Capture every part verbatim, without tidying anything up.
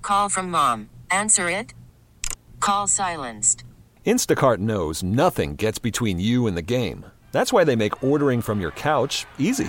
Call from mom. Answer it. Call silenced. Instacart knows nothing gets between you and the game. That's why they make ordering from your couch easy.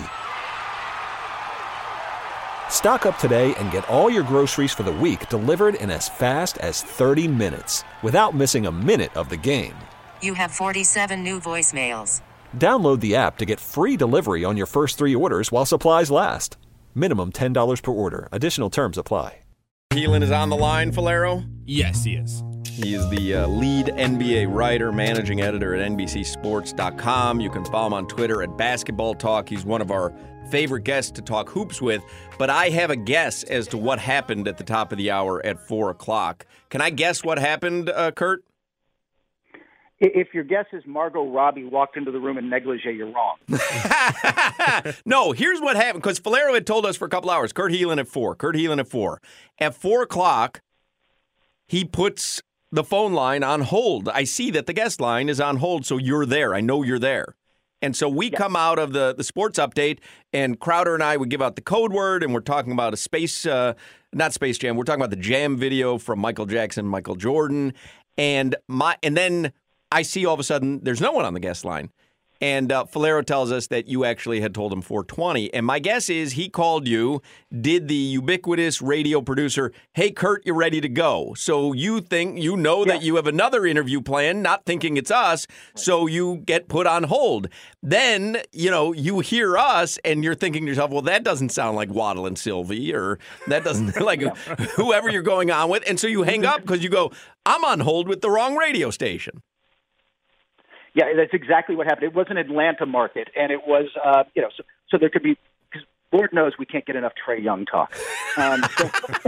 Stock up today and get all your groceries for the week delivered in as fast as thirty minutes without missing a minute of the game. You have forty-seven new voicemails. Download the app to get free delivery on your first three orders while supplies last. Minimum ten dollars per order. Additional terms apply. Heelan is on the line, Falero? Yes, he is. He is the uh, lead N B A writer, managing editor at N B C Sports dot com. You can follow him on Twitter at Basketball Talk. He's one of our favorite guests to talk hoops with. But I have a guess as to what happened at the top of the hour at four o'clock. Can I guess what happened, uh, Kurt? If your guess is Margot Robbie walked into the room in negligee, you're wrong. No, here's what happened, because Falero had told us for a couple hours, Kurt Heelan at four, Kurt Heelan at four. At four o'clock, he puts the phone line on hold. I see that the guest line is on hold, so you're there. I know you're there. And so we yeah. come out of the, the sports update, and Crowder and I would give out the code word, and we're talking about a space, uh, not Space Jam, we're talking about the Jam video from Michael Jackson, Michael Jordan, and my, and then I see all of a sudden there's no one on the guest line. And uh, Falero tells us that you actually had told him four twenty. And my guess is he called you, did the ubiquitous radio producer, hey, Kurt, you're ready to go. So you think, you know yeah. that you have another interview planned, not thinking it's us, so you get put on hold. Then, you know, you hear us and you're thinking to yourself, well, that doesn't sound like Waddle and Sylvie, or that doesn't like yeah. whoever you're going on with. And so you hang up because you go, I'm on hold with the wrong radio station. Yeah, that's exactly what happened. It was an Atlanta market, and it was, uh, you know, so, so there could be, because Lord knows we can't get enough Trae Young talk. Um, so,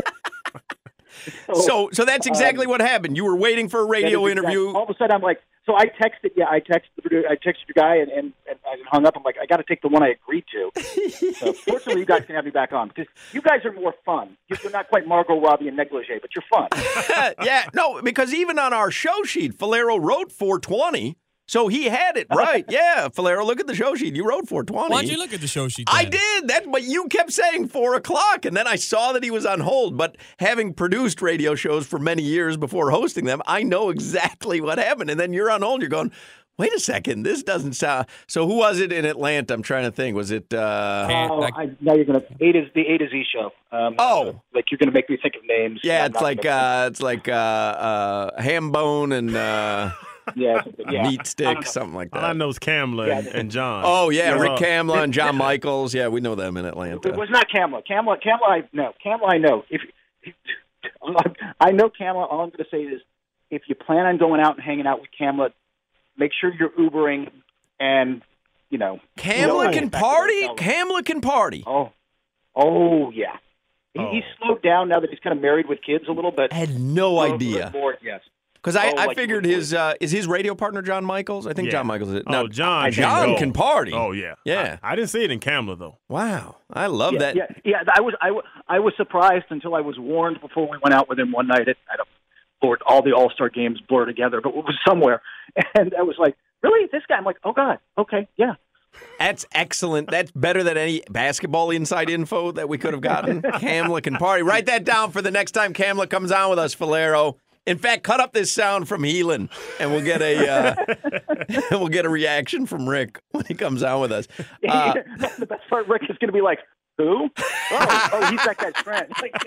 so, so, so that's exactly um, what happened. You were waiting for a radio interview. Exactly. All of a sudden, I'm like, so I texted, yeah, I texted, I texted your guy, and, and, and I hung up. I'm like, I got to take the one I agreed to. So fortunately, you guys can have me back on, because you guys are more fun. You're not quite Margot Robbie and negligee, but you're fun. Yeah, no, because even on our show sheet, Falero wrote four twenty. So he had it right. Yeah, Falero, look at the show sheet. You wrote four twenty. Why'd you look at the show sheet then? I did. That, but you kept saying four o'clock, and then I saw that he was on hold. But having produced radio shows for many years before hosting them, I know exactly what happened. And then you're on hold. You're going, wait a second, this doesn't sound. So who was it in Atlanta? I'm trying to think. Was it? Uh, oh, I, now you're gonna A to the A to Z show. Um, oh, like you're gonna make me think of names. Yeah, it's like, uh, it's like uh, uh, Hambone and. Uh, Yeah, yeah. Meat stick, something like that. All I know is Kamla yeah. and, and John. Oh, yeah, yeah. Rick Kamla and John Michaels. Yeah, we know them in Atlanta. It was not Kamla. Kamla, Kamla, I know. Kamla, I know. If, if I know Kamla, all I'm going to say is if you plan on going out and hanging out with Kamla, make sure you're Ubering and, you know. Kamla can party? Kamla can party. Oh, oh yeah. He, oh. He's slowed down now that he's kind of married with kids a little bit. I had no idea. More, yes. Because I, oh, I like figured his uh, is his radio partner John Michaels. I think yeah. John Michaels is. No, now, John. John can, can party. Oh yeah, yeah. I, I didn't see it in Kamla though. Wow, I love yeah, that. Yeah, yeah. I was I, I was surprised until I was warned before we went out with him one night. At, I don't, Lord, all the All Star games blur together, but it was somewhere, and I was like, really, this guy? I'm like, oh God, okay, yeah. That's excellent. That's better than any basketball inside info that we could have gotten. Kamla can party. Write that down for the next time Kamla comes on with us, Falero. In fact, cut up this sound from Heelan, and we'll get a uh, we'll get a reaction from Rick when he comes on with us. Uh, the best part, Rick is going to be like, "Who? Oh, oh he's that guy's friend."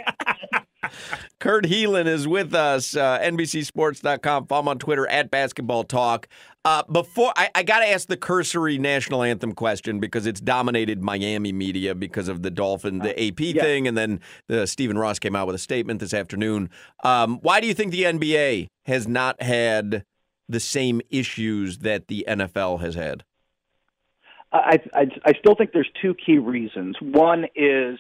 Kurt Heelan is with us. Uh, N B C Sports dot com. Follow him on Twitter at Basketball Talk. Uh, before I, I got to ask the cursory national anthem question because it's dominated Miami media because of the Dolphin, the A P yeah. thing, and then the Stephen Ross came out with a statement this afternoon. Um, why do you think the N B A has not had the same issues that the N F L has had? I, I, I still think there's two key reasons. One is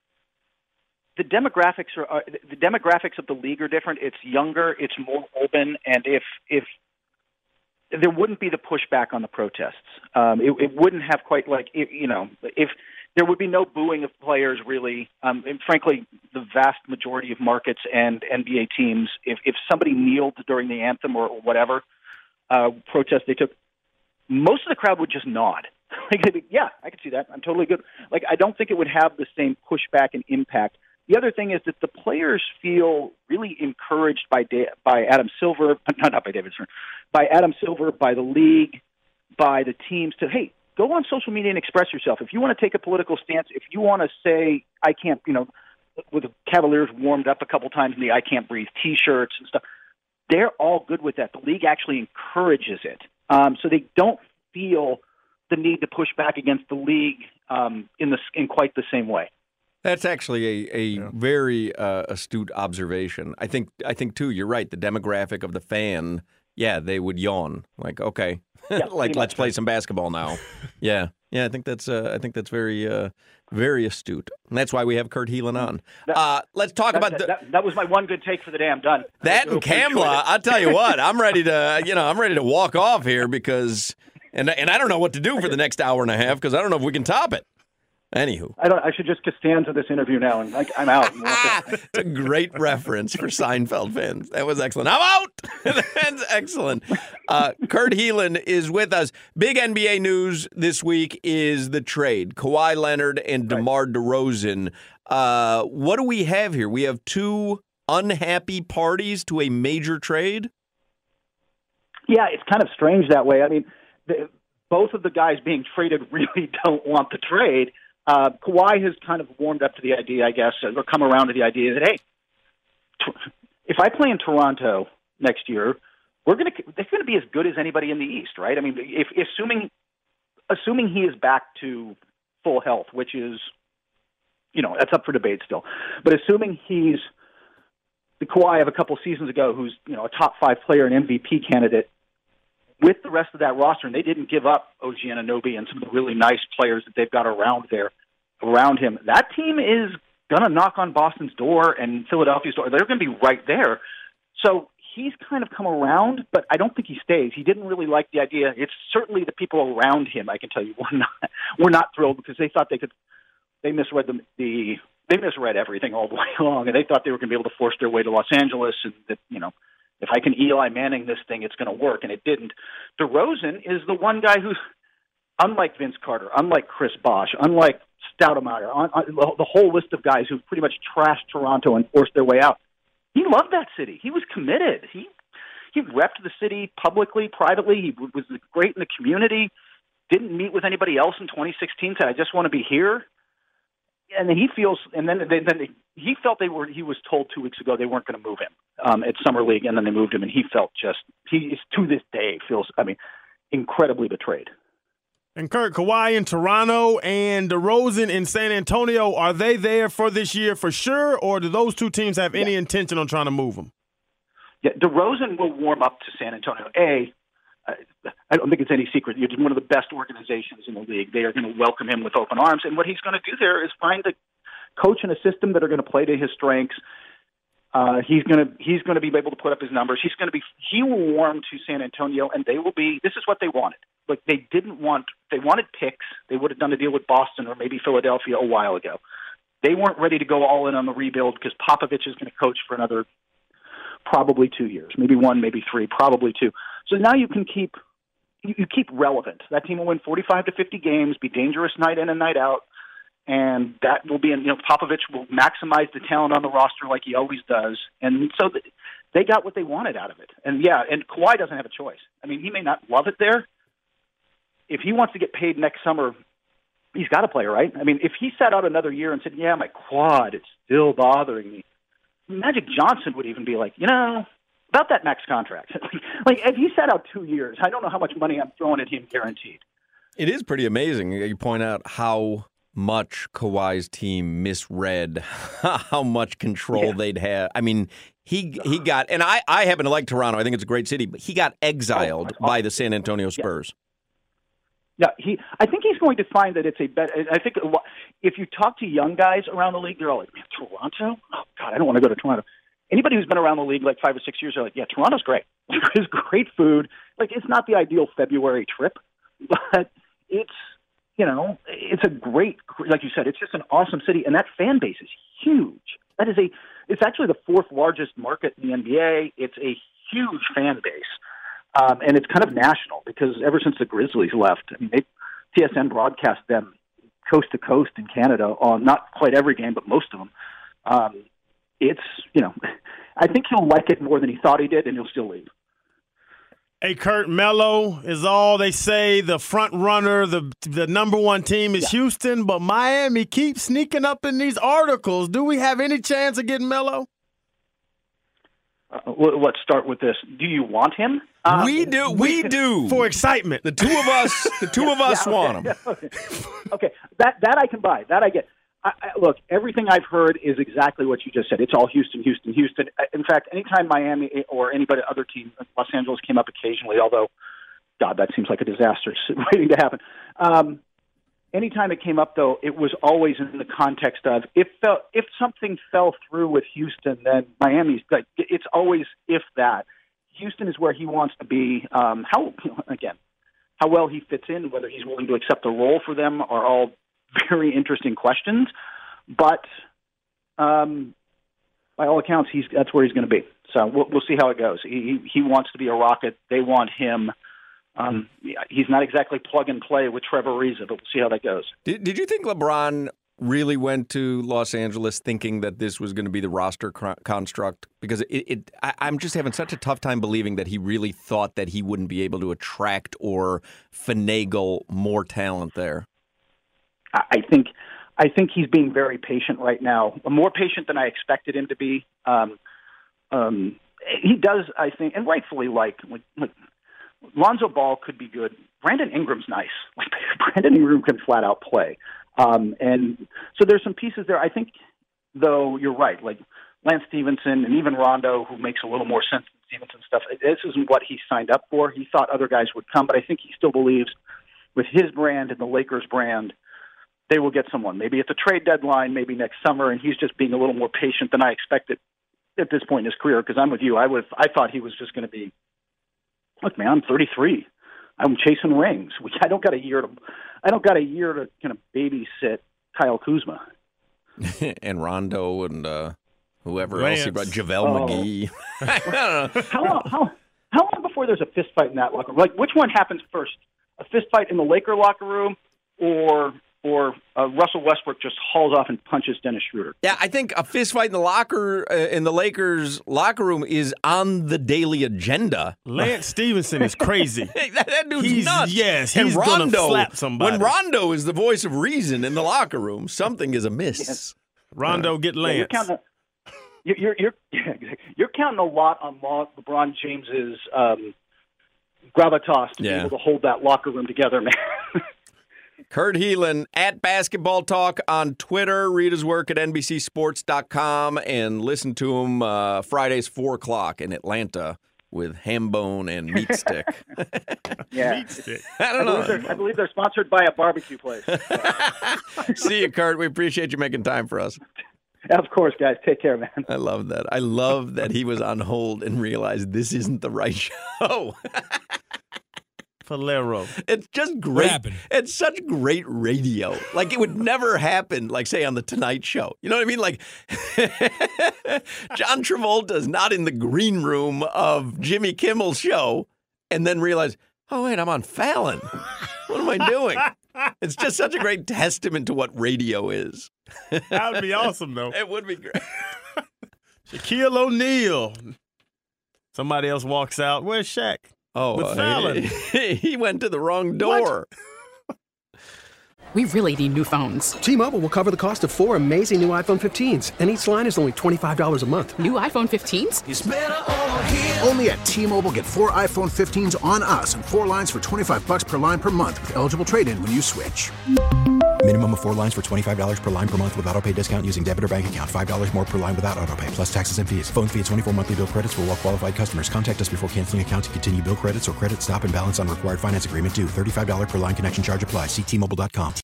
the demographics are, are the demographics of the league are different. It's younger, it's more urban, and if if there wouldn't be the pushback on the protests. Um, it, it wouldn't have quite like, if, you know, if there would be no booing of players really. Um, and frankly, the vast majority of markets and N B A teams, if, if somebody kneeled during the anthem or, or whatever uh, protest they took, most of the crowd would just nod. Like, yeah, I can see that. I'm totally good. Like, I don't think it would have the same pushback and impact the other thing is that the players feel really encouraged by da- by Adam Silver, not, not by David Stern, by Adam Silver, by the league, by the teams to, hey, go on social media and express yourself. If you want to take a political stance, if you want to say, I can't, you know, with the Cavaliers warmed up a couple times in the I Can't Breathe T-shirts and stuff, they're all good with that. The league actually encourages it. Um, so they don't feel the need to push back against the league um, in the in quite the same way. That's actually a, a yeah. very uh, astute observation. I think I think too. You're right. The demographic of the fan, yeah, they would yawn like, okay, yeah, like let's play some basketball now. yeah, yeah. I think that's uh, I think that's very uh, very astute. And that's why we have Kurt Helin on. That, uh, let's talk that, about that, the, that, that was my one good take for the day. I'm done. That and Kamla. I'll tell you what. I'm ready to you know I'm ready to walk off here because and and I don't know what to do for the next hour and a half because I don't know if we can top it. Anywho, I don't. I should just stand to this interview now, and like, I'm out. It's a great reference for Seinfeld fans. That was excellent. I'm out. That's excellent. Uh, Kurt Helin is with us. Big N B A news this week is the trade: Kawhi Leonard and DeMar DeRozan. Uh, what do we have here? We have two unhappy parties to a major trade. Yeah, it's kind of strange that way. I mean, the, both of the guys being traded really don't want the trade. Uh, Kawhi has kind of warmed up to the idea, I guess, or come around to the idea that, hey, t- if I play in Toronto next year, we're going to they're going to be as good as anybody in the East, right? I mean, if assuming assuming he is back to full health, which is, you know, that's up for debate still, but assuming he's the Kawhi of a couple seasons ago, who's, you know, a top five player and M V P candidate. With the rest of that roster, and they didn't give up O G Anunoby and some of the really nice players that they've got around there, around him. That team is going to knock on Boston's door and Philadelphia's door. They're going to be right there. So he's kind of come around, but I don't think he stays. He didn't really like the idea. It's certainly the people around him, I can tell you, were not, were not thrilled because they thought they could. They misread the, the they misread everything all the way along, and they thought they were going to be able to force their way to Los Angeles, and that, you know, if I can Eli Manning this thing, it's going to work, and it didn't. DeRozan is the one guy who's, unlike Vince Carter, unlike Chris Bosh, unlike Stoudemire, on, on, the whole list of guys who pretty much trashed Toronto and forced their way out, he loved that city. He was committed. He he repped the city publicly, privately. He was great in the community, didn't meet with anybody else in twenty sixteen, said, I just want to be here. And then he feels, and then they, then they, he felt they were. He was told two weeks ago they weren't going to move him um, at Summer League, and then they moved him, and he felt just he is to this day feels, I mean, incredibly betrayed. And Kurt, Kawhi in Toronto and DeRozan in San Antonio, are they there for this year for sure, or do those two teams have any yeah. intention on trying to move them? Yeah, DeRozan will warm up to San Antonio. A, I don't think it's any secret. You're one of the best organizations in the league. They are going to welcome him with open arms. And what he's going to do there is find a coach and a system that are going to play to his strengths. Uh, he's going to he's going to be able to put up his numbers. He's going to be he will warm to San Antonio, and they will be. This is what they wanted. Like they didn't want they wanted picks. They would have done a deal with Boston or maybe Philadelphia a while ago. They weren't ready to go all in on the rebuild because Popovich is going to coach for another probably two years, maybe one, maybe three, probably two. So now you can keep you, you keep relevant. That team will win forty-five to fifty games, be dangerous night in and night out, and that will be. You know, Popovich will maximize the talent on the roster like he always does, and so th- they got what they wanted out of it. And yeah, and Kawhi doesn't have a choice. I mean, he may not love it there. If he wants to get paid next summer, he's got to play, right? I mean, if he sat out another year and said, "Yeah, my quad, it's still bothering me," Magic Johnson would even be like, you know. About that max contract. Like, if he sat out two years, I don't know how much money I'm throwing at him guaranteed. It is pretty amazing. You point out how much Kawhi's team misread, how much control yeah. they'd have. I mean, he he got, and I, I happen to like Toronto. I think it's a great city, but he got exiled oh, by the San Antonio Spurs. Yeah. yeah, he. I think he's going to find that it's a better. I think if you talk to young guys around the league, they're all like, man, Toronto? Oh, God, I don't want to go to Toronto. Anybody who's been around the league like five or six years are like, yeah, Toronto's great. It's great food. Like, it's not the ideal February trip, but it's, you know, it's a great, like you said, it's just an awesome city, and that fan base is huge. That is a, it's actually the fourth largest market in the N B A. It's a huge fan base, um, and it's kind of national because ever since the Grizzlies left, I mean, they, T S N broadcast them coast to coast in Canada on not quite every game, but most of them. Um, it's, you know, I think he'll like it more than he thought he did, and he'll still leave. Hey, Kurt, Melo is all they say. The front runner, the the number one team is yeah. Houston, but Miami keeps sneaking up in these articles. Do we have any chance of getting Melo? Uh, let's start with this. Do you want him? Um, we do. We, we do. For excitement. The two of us. The two of us yeah, okay, want him. Yeah, okay. okay, that that I can buy. That I get. I, I, look, everything I've heard is exactly what you just said. It's all Houston, Houston, Houston. In fact, anytime Miami or anybody other team, Los Angeles came up occasionally, although, God, that seems like a disaster waiting to happen. Um, anytime it came up, though, it was always in the context of if fell, if something fell through with Houston, then Miami's like it's always if that. Houston is where he wants to be. Um, how again, how well he fits in, whether he's willing to accept a role for them, are all very interesting questions, but um, by all accounts, he's that's where he's going to be. So we'll, we'll see how it goes. He he wants to be a Rocket. They want him. Um, he's not exactly plug and play with Trevor Ariza, but we'll see how that goes. Did Did you think LeBron really went to Los Angeles thinking that this was going to be the roster cr- construct? Because it, it I, I'm just having such a tough time believing that he really thought that he wouldn't be able to attract or finagle more talent there. I think I think he's being very patient right now, more patient than I expected him to be. Um, um, he does, I think, and rightfully like, like, like Lonzo Ball could be good. Brandon Ingram's nice. Like Brandon Ingram can flat out play, um, and so there's some pieces there. I think, though, you're right. Like Lance Stevenson and even Rondo, who makes a little more sense than Stevenson stuff. This isn't what he signed up for. He thought other guys would come, but I think he still believes with his brand and the Lakers brand, they will get someone, maybe at the trade deadline, maybe next summer, and he's just being a little more patient than I expected at this point in his career, because I'm with you. I would, I thought he was just going to be, look, man, I'm thirty-three. I'm chasing rings. I don't got a year to, I don't got a year to kind of babysit Kyle Kuzma. and Rondo and uh, whoever Lance. else he brought, JaVale oh. McGee. I don't know. How long, how, how long before there's a fist fight in that locker room? Like, which one happens first? A fist fight in the Laker locker room, or or uh, Russell Westbrook just hauls off and punches Dennis Schroeder? Yeah, I think a fist fight in the locker uh, in the Lakers locker room is on the daily agenda. Lance Stevenson is crazy. that, that dude's he's, nuts. Yes, and he's Rondo, gonna slap somebody. When Rondo is the voice of reason in the locker room, something is amiss. Yes. Rondo, get Lance. Yeah, you're, counting, you're, you're, you're, you're counting a lot on LeBron James's um, gravitas to yeah. be able to hold that locker room together, man. Kurt Helin at Basketball Talk on Twitter. Read his work at N B C Sports dot com and listen to him uh, Fridays, four o'clock in Atlanta with Hambone and Meat Stick. yeah. Meat Stick. I don't I know. believe, I believe they're sponsored by a barbecue place. See you, Kurt. We appreciate you making time for us. Of course, guys. Take care, man. I love that. I love that he was on hold and realized this isn't the right show. Falero. It's just great. It's such great radio. Like, it would never happen, like, say, on The Tonight Show. You know what I mean? Like, John Travolta's not in the green room of Jimmy Kimmel's show and then realize, oh, wait, I'm on Fallon. What am I doing? It's just such a great testament to what radio is. That would be awesome, though. It would be great. Shaquille O'Neal. Somebody else walks out. Where's Shaq? Oh, With Fallon. He, he went to the wrong door. We really need new phones. T-Mobile will cover the cost of four amazing new iPhone fifteens, and each line is only twenty-five dollars a month. New iPhone fifteens? It's better over here. Only at T-Mobile, get four iPhone fifteens on us and four lines for twenty-five dollars per line per month with eligible trade-in when you switch. Minimum of four lines for twenty-five dollars per line per month with autopay discount using debit or bank account. five dollars more per line without autopay, plus taxes and fees. Phone fee at twenty-four monthly bill credits for well-qualified customers. Contact us before canceling account to continue bill credits or credit stop and balance on required finance agreement due. thirty-five dollars per line connection charge applies. See T Mobile dot com.